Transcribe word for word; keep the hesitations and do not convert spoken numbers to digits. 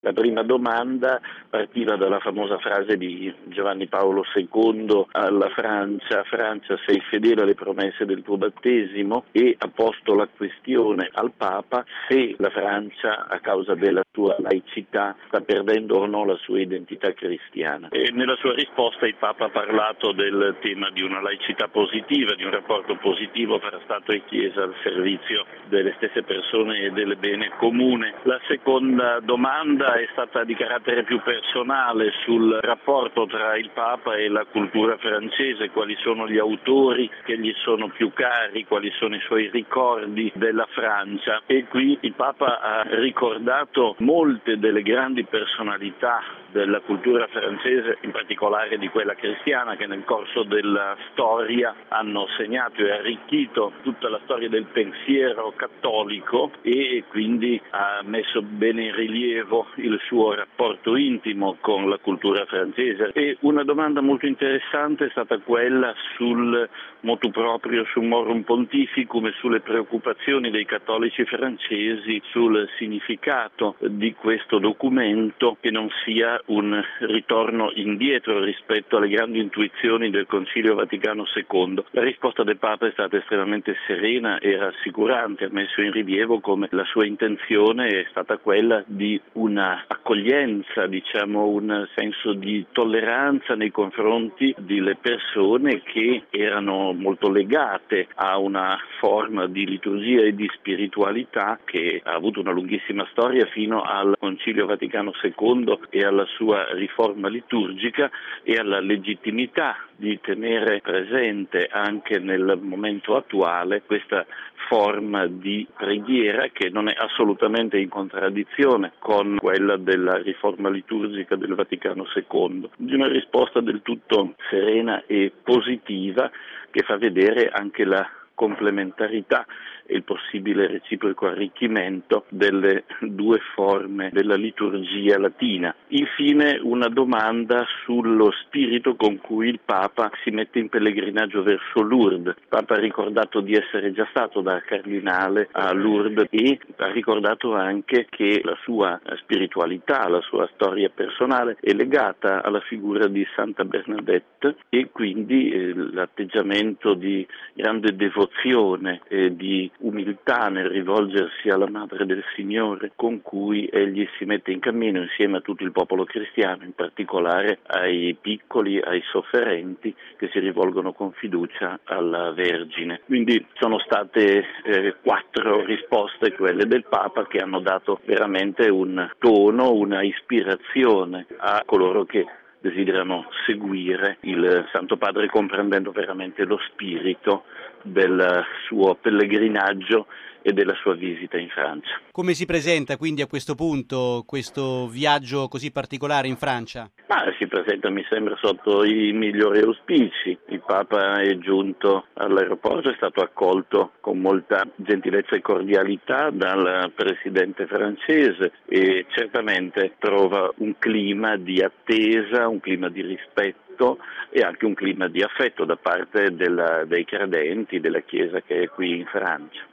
La prima domanda partiva dalla famosa frase di Giovanni Paolo secondo alla Francia: Francia, sei fedele alle promesse del tuo battesimo? E ha posto la questione al Papa se la Francia, a causa della sua laicità, sta perdendo o no la sua identità cristiana. E nella sua risposta il Papa ha parlato del tema di una laicità positiva, di un rapporto positivo tra Stato e Chiesa al servizio delle stesse persone e del bene comune. La seconda domanda è stata di carattere più personale sul rapporto tra il Papa e la cultura francese, quali sono gli autori che gli sono più cari, quali sono i suoi ricordi della Francia, e qui il Papa ha ricordato molte delle grandi personalità della cultura francese, in particolare di quella cristiana, che nel corso della storia hanno segnato e arricchito tutta la storia del pensiero cattolico, e quindi ha messo bene in rilievo il suo rapporto intimo con la cultura francese. E una domanda molto interessante è stata quella sul motu proprio Summorum Pontificum e sulle preoccupazioni dei cattolici francesi sul significato di questo documento, che non sia un ritorno indietro rispetto alle grandi intuizioni del Concilio Vaticano secondo. La risposta del Papa è stata estremamente serena e rassicurante, ha messo in rilievo come la sua intenzione è stata quella di una accoglienza, diciamo un senso di tolleranza nei confronti delle persone che erano molto legate a una forma di liturgia e di spiritualità che ha avuto una lunghissima storia fino al Concilio Vaticano secondo e alla sua riforma liturgica, e alla legittimità di tenere presente anche nel momento attuale questa forma di preghiera che non è assolutamente in contraddizione con quella della riforma liturgica del Vaticano secondo. Di una risposta del tutto serena e positiva che fa vedere anche la complementarità e il possibile reciproco arricchimento delle due forme della liturgia latina. Infine una domanda sullo spirito con cui il Papa si mette in pellegrinaggio verso Lourdes. Il Papa ha ricordato di essere già stato da cardinale a Lourdes e ha ricordato anche che la sua spiritualità, la sua storia personale è legata alla figura di Santa Bernadette, e quindi eh, l'atteggiamento di grande devozione e di umiltà nel rivolgersi alla Madre del Signore con cui egli si mette in cammino insieme a tutto il popolo cristiano, in particolare ai piccoli, ai sofferenti che si rivolgono con fiducia alla Vergine. Quindi sono state eh, quattro risposte quelle del Papa che hanno dato veramente un tono, una ispirazione a coloro che desiderano seguire il Santo Padre, comprendendo veramente lo spirito del suo pellegrinaggio e della sua visita in Francia. Come si presenta quindi a questo punto questo viaggio così particolare in Francia? Ma si presenta, mi sembra, sotto i migliori auspici. Il Papa è giunto all'aeroporto, è stato accolto con molta gentilezza e cordialità dal presidente francese e certamente trova un clima di attesa, un clima di rispetto e anche un clima di affetto da parte della, dei credenti della Chiesa che è qui in Francia.